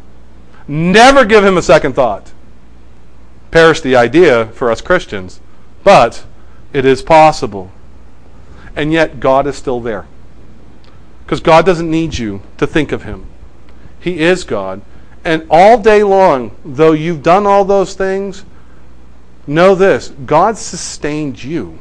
Never give Him a second thought. Perish the idea for us Christians, but it is possible. And yet God is still there. Because God doesn't need you to think of Him. He is God. And all day long, though you've done all those things, know this, God sustained you.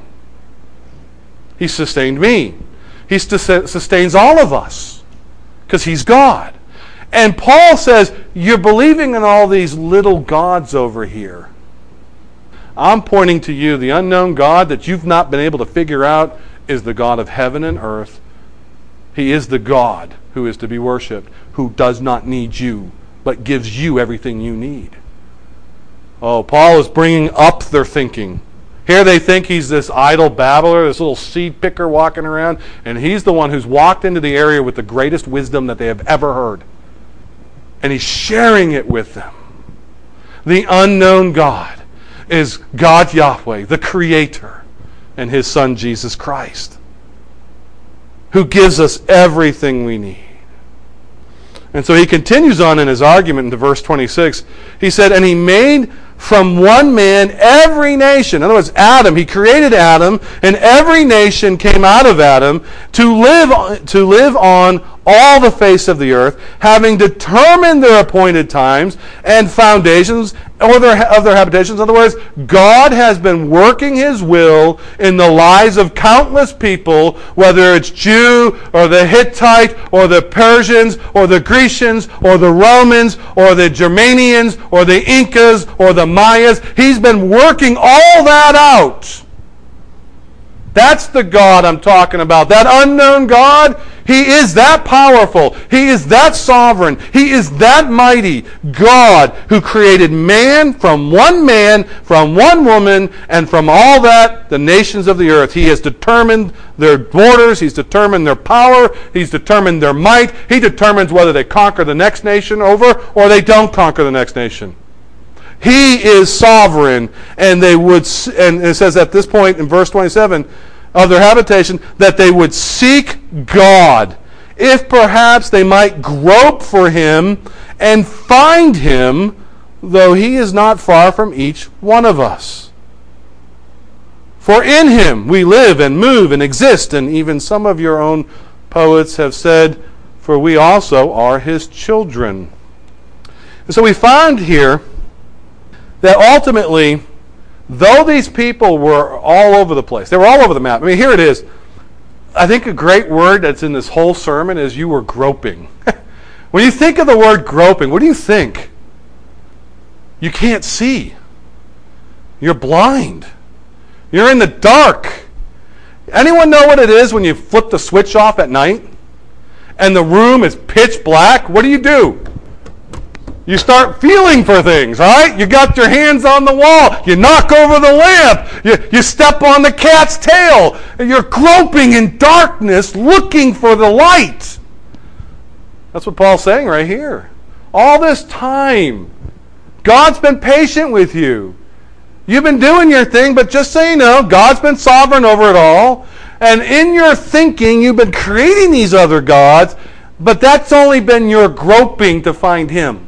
He sustained me. He sustains all of us. Because He's God. And Paul says, you're believing in all these little gods over here. I'm pointing to you, the unknown God that you've not been able to figure out is the God of heaven and earth. He is the God who is to be worshipped, who does not need you, but gives you everything you need. Oh, Paul is bringing up their thinking. Here they think he's this idle babbler, this little seed picker walking around, and he's the one who's walked into the area with the greatest wisdom that they have ever heard. And he's sharing it with them. The unknown God is God Yahweh, the Creator, and His Son Jesus Christ, who gives us everything we need. And so he continues on in his argument into verse twenty-six. He said, and He made from one man every nation. In other words, Adam, He created Adam, and every nation came out of Adam to live, to live on all the face of the earth, having determined their appointed times and foundations or their, of their habitations. In other words, God has been working His will in the lives of countless people, whether it's Jew or the Hittite or the Persians or the Grecians or the Romans or the Germanians or the Incas or the Mayas. He's been working all that out. That's the God I'm talking about. That unknown God, He is that powerful. He is that sovereign. He is that mighty God who created man from one man, from one woman, and from all that, the nations of the earth. He has determined their borders. He's determined their power. He's determined their might. He determines whether they conquer the next nation over or they don't conquer the next nation. He is sovereign, and they would, and it says at this point in verse twenty-seven of their habitation, that they would seek God, if perhaps they might grope for Him and find Him, though He is not far from each one of us. For in Him we live and move and exist, and even some of your own poets have said, for we also are His children. And so we find here that ultimately, though these people were all over the place, they were all over the map. I mean, here it is. I think a great word that's in this whole sermon is you were groping. When you think of the word groping, what do you think? You can't see. You're blind. You're in the dark. Anyone know what it is when you flip the switch off at night and the room is pitch black? What do you do? You start feeling for things, all right? You got your hands on the wall. You knock over the lamp. You, you step on the cat's tail. You're groping in darkness looking for the light. That's what Paul's saying right here. All this time, God's been patient with you. You've been doing your thing, but just so you know, God's been sovereign over it all. And in your thinking, you've been creating these other gods, but that's only been your groping to find Him.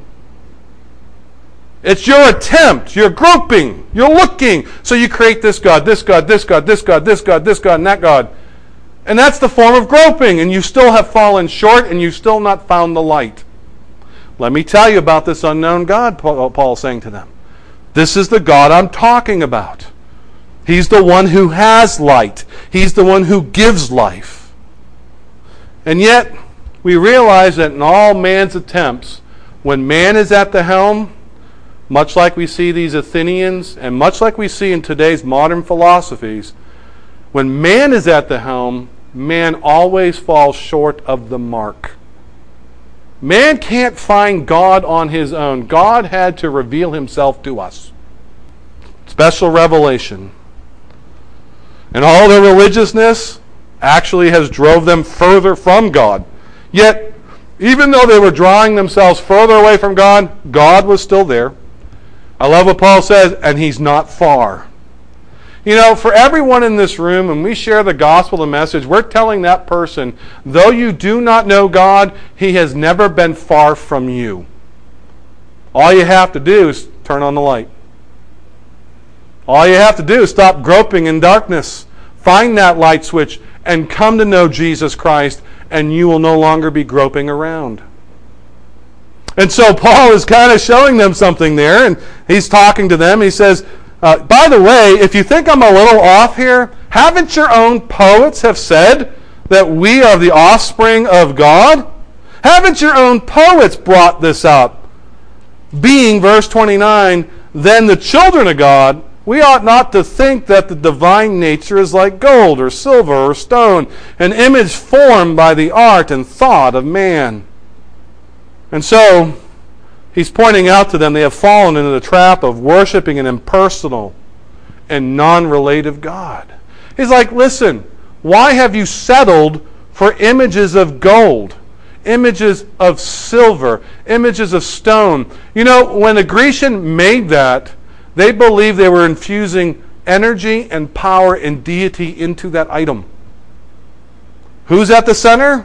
It's your attempt. You're groping. You're looking. So you create this God, this God, this God, this God, this God, this God, and that God. And that's the form of groping. And you still have fallen short, and you've still not found the light. Let me tell you about this unknown God, Paul is saying to them. This is the God I'm talking about. He's the one who has light. He's the one who gives life. And yet, we realize that in all man's attempts, when man is at the helm, much like we see these Athenians, and much like we see in today's modern philosophies, when man is at the helm, man always falls short of the mark. Man can't find God on his own. God had to reveal Himself to us. Special revelation. And all their religiousness actually has drove them further from God. Yet, even though they were drawing themselves further away from God, God was still there. I love what Paul says, and He's not far. You know, for everyone in this room, when we share the gospel, the message, we're telling that person, though you do not know God, He has never been far from you. All you have to do is turn on the light. All you have to do is stop groping in darkness. Find that light switch and come to know Jesus Christ, and you will no longer be groping around. And so Paul is kind of showing them something there, and he's talking to them. He says, uh, by the way, if you think I'm a little off here, haven't your own poets have said that we are the offspring of God? Haven't your own poets brought this up? Being, verse twenty-nine, then the children of God, we ought not to think that the divine nature is like gold or silver or stone, an image formed by the art and thought of man. And so, he's pointing out to them they have fallen into the trap of worshiping an impersonal and non-relative God. He's like, listen, why have you settled for images of gold, images of silver, images of stone? You know, when the Grecian made that, they believed they were infusing energy and power and deity into that item. Who's at the center?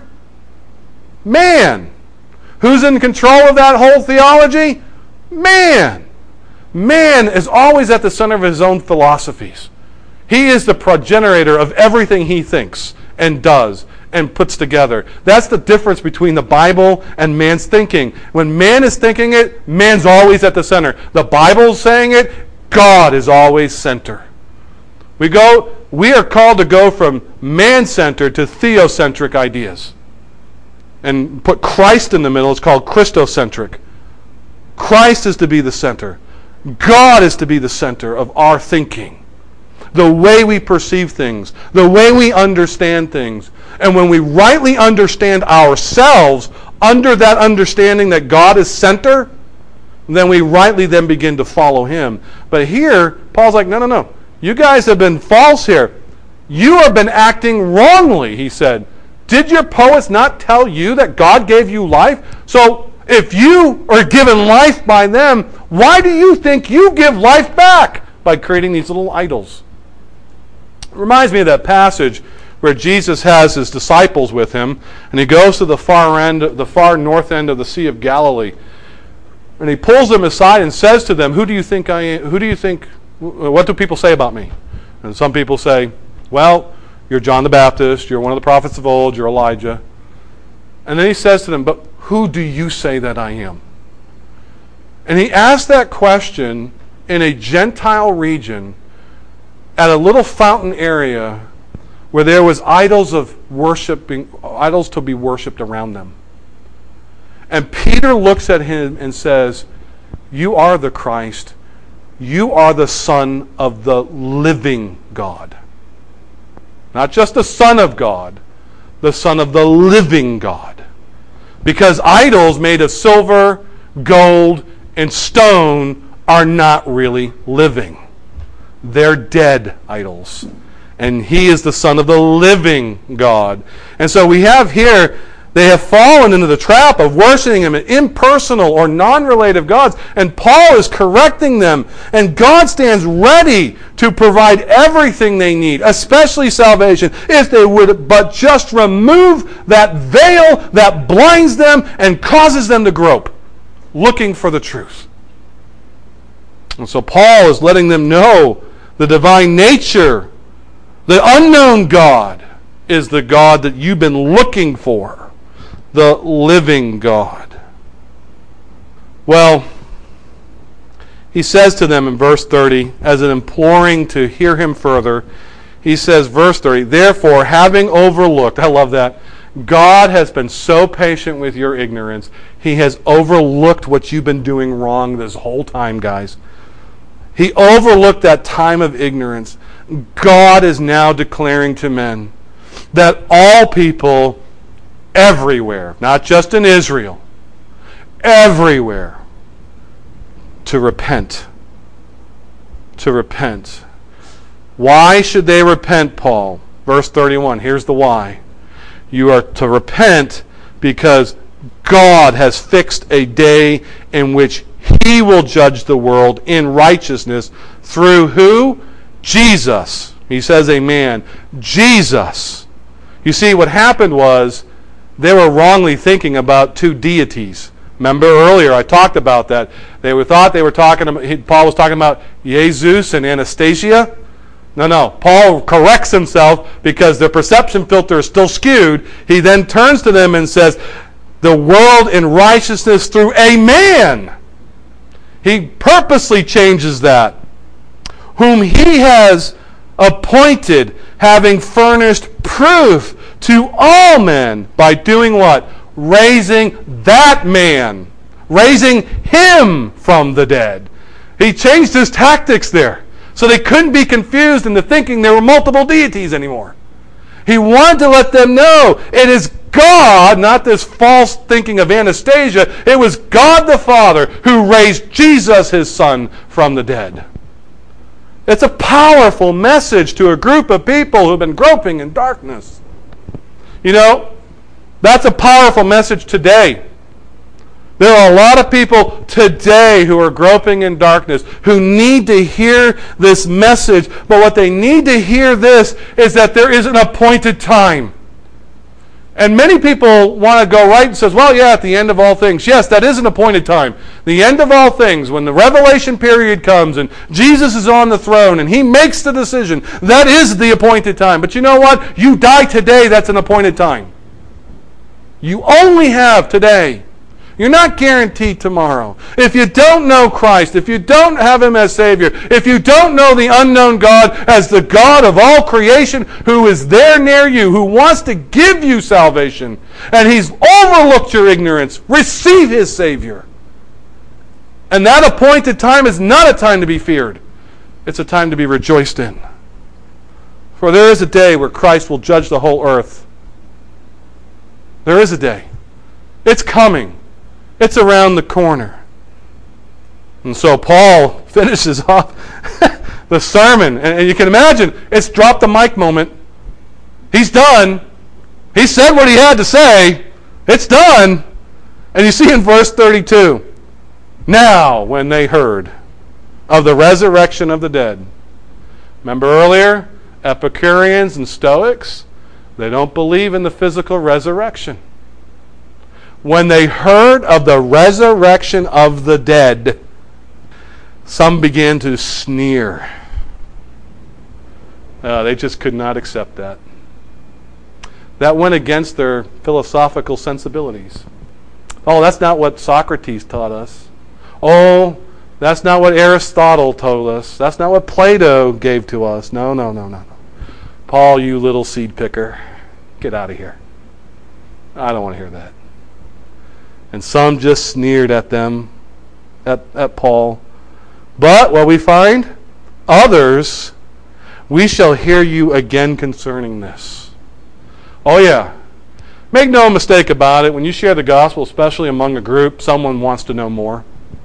Man. Who's in control of that whole theology? Man. Man is always at the center of his own philosophies. He is the progenitor of everything he thinks and does and puts together. That's the difference between the Bible and man's thinking. When man is thinking it, man's always at the center. The Bible's saying it, God is always center. We go, we are called to go from man-centered to theocentric ideas. And put Christ in the middle. It's called Christocentric. Christ is to be the center. God is to be the center of our thinking. The way we perceive things. The way we understand things. And when we rightly understand ourselves under that understanding that God is center, then we rightly then begin to follow him. But here, Paul's like, no, no, no. You guys have been false here. You have been acting wrongly, he said. Did your poets not tell you that God gave you life? So if you are given life by them, why do you think you give life back by creating these little idols? It reminds me of that passage where Jesus has his disciples with him, and he goes to the far end, the far north end of the Sea of Galilee, and he pulls them aside and says to them, "Who do you think I am? Who do you think? What do people say about me?" And some people say, "Well, you're John the Baptist, you're one of the prophets of old, you're Elijah." And then he says to them, "But who do you say that I am?" And he asked that question in a Gentile region at a little fountain area where there was idols of worshiping, idols to be worshipped around them. And Peter looks at him and says, "You are the Christ. You are the Son of the living God." Not just the Son of God, the Son of the living God. Because idols made of silver, gold, and stone are not really living. They're dead idols. And he is the Son of the living God. And so we have here, they have fallen into the trap of worshiping him in impersonal or non-relative gods. And Paul is correcting them. And God stands ready to provide everything they need, especially salvation, if they would but just remove that veil that blinds them and causes them to grope, looking for the truth. And so Paul is letting them know the divine nature, the unknown God, is the God that you've been looking for. The living God. Well, he says to them in verse thirty, as an imploring to hear him further, he says, verse thirty, "Therefore, having overlooked," I love that, God has been so patient with your ignorance. He has overlooked what you've been doing wrong this whole time, guys. He overlooked that time of ignorance. God is now declaring to men that all people everywhere, not just in Israel, everywhere, to repent. To repent. Why should they repent, Paul? Verse thirty-one, here's the why. You are to repent because God has fixed a day in which he will judge the world in righteousness through who? Jesus. He says a man. Jesus. You see, what happened was they were wrongly thinking about two deities. Remember earlier I talked about that. They were thought they were talking about, Paul was talking about Jesus and Anastasia. No, no. Paul corrects himself because the perception filter is still skewed. He then turns to them and says, the world in righteousness through a man. He purposely changes that. Whom he has appointed, having furnished proof to all men by doing what? raising that man, raising him from the dead. He changed his tactics there, so they couldn't be confused into thinking there were multiple deities anymore. He wanted to let them know it is God, not this false thinking of Anastasia. It was God the Father who raised Jesus, his Son, from the dead. It's a powerful message to a group of people who've been groping in darkness. You know, that's a powerful message today. There are a lot of people today who are groping in darkness, who need to hear this message. But what they need to hear this is that there is an appointed time. And many people want to go right and says, well, yeah, at the end of all things. Yes, that is an appointed time. The end of all things, when the revelation period comes and Jesus is on the throne and he makes the decision, that is the appointed time. But you know what? You die today, that's an appointed time. You only have today. You're not guaranteed tomorrow. If you don't know Christ, if you don't have him as Savior, if you don't know the unknown God as the God of all creation who is there near you, who wants to give you salvation, and he's overlooked your ignorance, receive his Savior. And that appointed time is not a time to be feared. It's a time to be rejoiced in. For there is a day where Christ will judge the whole earth. There is a day. It's coming. It's around the corner. And so Paul finishes off the sermon. And you can imagine, it's drop the mic moment. He's done. He said what he had to say. It's done. And you see in verse thirty-two, now when they heard of the resurrection of the dead. Remember earlier, Epicureans and Stoics, they don't believe in the physical resurrection. When they heard of the resurrection of the dead, some began to sneer. Uh, they just could not accept that. That went against their philosophical sensibilities. Oh, that's not what Socrates taught us. Oh, that's not what Aristotle told us. That's not what Plato gave to us. No, no, no, no, no. Paul, you little seed picker, get out of here. I don't want to hear that. And some just sneered at them, at, at Paul. But what we find, others, we shall hear you again concerning this. Oh yeah. Make no mistake about it. When you share the gospel, especially among a group, someone wants to know more.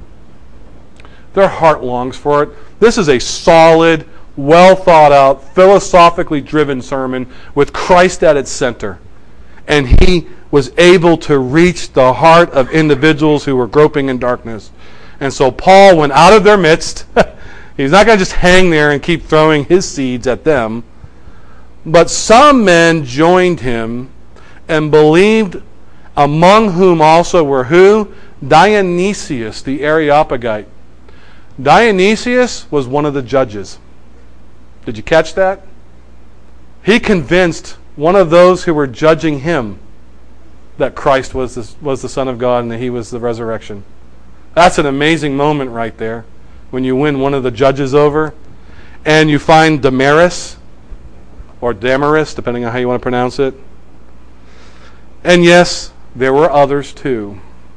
Their heart longs for it. This is a solid, well thought out, philosophically driven sermon with Christ at its center. And he was able to reach the heart of individuals who were groping in darkness. And so Paul went out of their midst. He's not going to just hang there and keep throwing his seeds at them. But some men joined him and believed, among whom also were who? Dionysius, the Areopagite. Dionysius was one of the judges. Did you catch that? He convinced one of those who were judging him that Christ was the, was the Son of God and that he was the resurrection. That's an amazing moment right there when you win one of the judges over and you find Damaris or Damaris, depending on how you want to pronounce it. And yes, there were others too.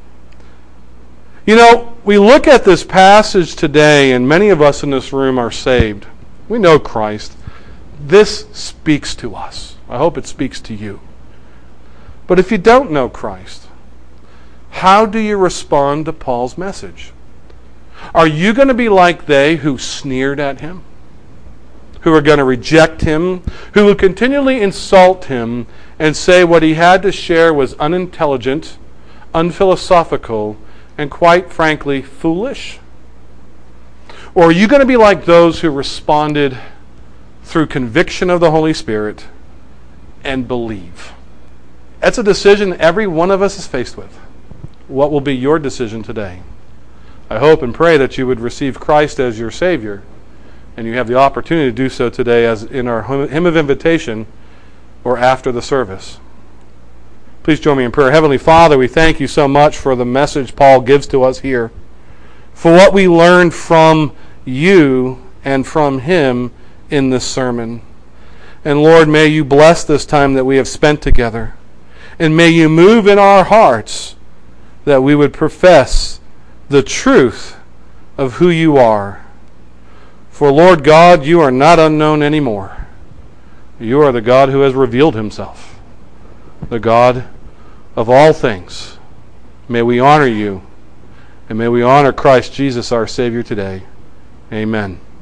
You know, we look at this passage today and many of us in this room are saved. We know Christ. This speaks to us. I hope it speaks to you. But if you don't know Christ, how do you respond to Paul's message? Are you going to be like they who sneered at him? Who are going to reject him? Who will continually insult him and say what he had to share was unintelligent, unphilosophical, and quite frankly, foolish? Or are you going to be like those who responded through conviction of the Holy Spirit and believe? That's a decision every one of us is faced with. What will be your decision today? I hope and pray that you would receive Christ as your Savior, and you have the opportunity to do so today as in our hymn of invitation or after the service. Please join me in prayer. Heavenly Father, we thank you so much for the message Paul gives to us here, for what we learned from you and from him in this sermon. And Lord, may you bless this time that we have spent together. And may you move in our hearts that we would profess the truth of who you are. For Lord God, you are not unknown anymore. You are the God who has revealed himself, the God of all things. May we honor you, and may we honor Christ Jesus our Savior today. Amen.